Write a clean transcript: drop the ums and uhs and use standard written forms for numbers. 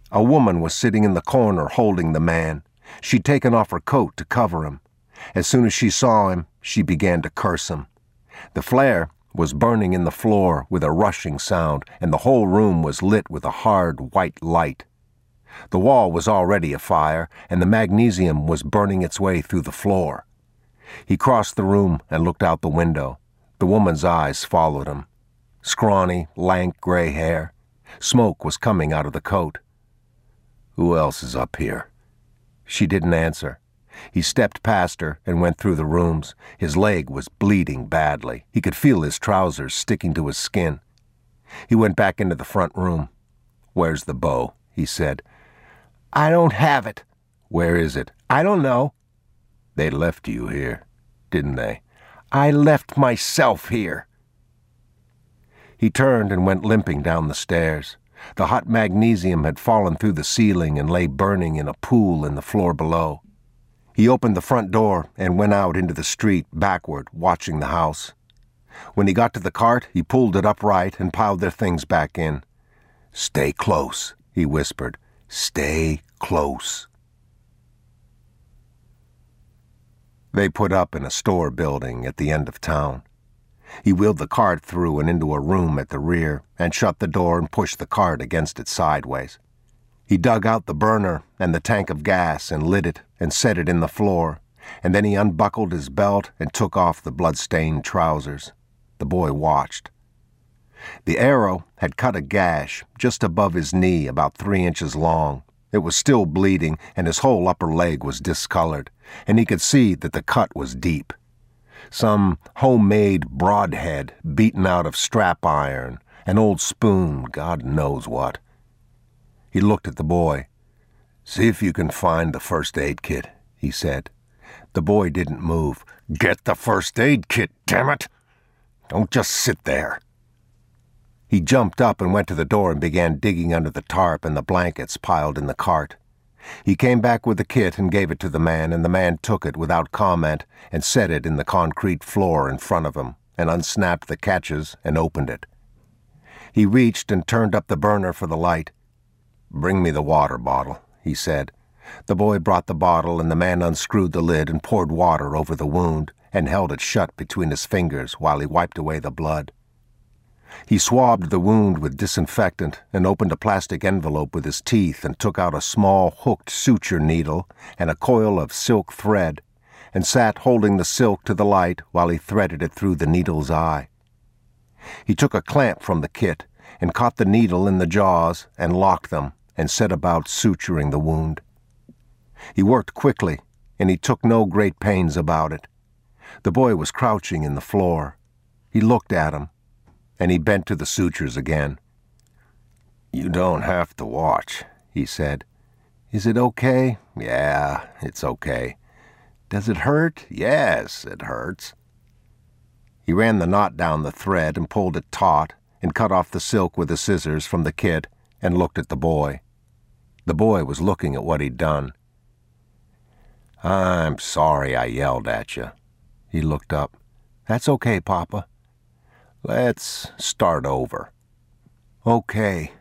A woman was sitting in the corner holding the man. She'd taken off her coat to cover him. As soon as she saw him, she began to curse him. The flare was burning in the floor with a rushing sound, and the whole room was lit with a hard white light. The wall was already afire, and the magnesium was burning its way through the floor. He crossed the room and looked out the window. The woman's eyes followed him. Scrawny, lank gray hair. Smoke was coming out of the coat. "Who else is up here?" She didn't answer. He stepped past her and went through the rooms. His leg was bleeding badly. He could feel his trousers sticking to his skin. He went back into the front room. "Where's the bow?" he said. "I don't have it." "Where is it?" "I don't know." "They left you here, didn't they?" "I left myself here." He turned and went limping down the stairs. The hot magnesium had fallen through the ceiling and lay burning in a pool in the floor below. He opened the front door and went out into the street backward, watching the house. When he got to the cart, he pulled it upright and piled their things back in. "Stay close," he whispered. "Stay close." They put up in a store building at the end of town. He wheeled the cart through and into a room at the rear and shut the door and pushed the cart against it sideways. He dug out the burner and the tank of gas and lit it and set it in the floor, and then he unbuckled his belt and took off the blood-stained trousers. The boy watched. The arrow had cut a gash just above his knee about 3 inches long. It was still bleeding, and his whole upper leg was discolored, and he could see that the cut was deep. Some homemade broadhead beaten out of strap iron, an old spoon, God knows what. He looked at the boy. "See if you can find the first aid kit," he said. The boy didn't move. "Get the first aid kit, damn it! Don't just sit there." He jumped up and went to the door and began digging under the tarp and the blankets piled in the cart. He came back with the kit and gave it to the man, and the man took it without comment and set it in the concrete floor in front of him and unsnapped the catches and opened it. He reached and turned up the burner for the light. "Bring me the water bottle," he said. The boy brought the bottle, and the man unscrewed the lid and poured water over the wound and held it shut between his fingers while he wiped away the blood. He swabbed the wound with disinfectant and opened a plastic envelope with his teeth and took out a small hooked suture needle and a coil of silk thread and sat holding the silk to the light while he threaded it through the needle's eye. He took a clamp from the kit and caught the needle in the jaws and locked them and set about suturing the wound. He worked quickly, and he took no great pains about it. The boy was crouching in the floor. He looked at him, and he bent to the sutures again. "You don't have to watch," he said. "Is it okay?" "Yeah, it's okay." "Does it hurt?" "Yes, it hurts." He ran the knot down the thread and pulled it taut and cut off the silk with the scissors from the kit and looked at the boy. The boy was looking at what he'd done. "I'm sorry I yelled at you." He looked up. "That's okay, Papa." "Let's start over." "Okay."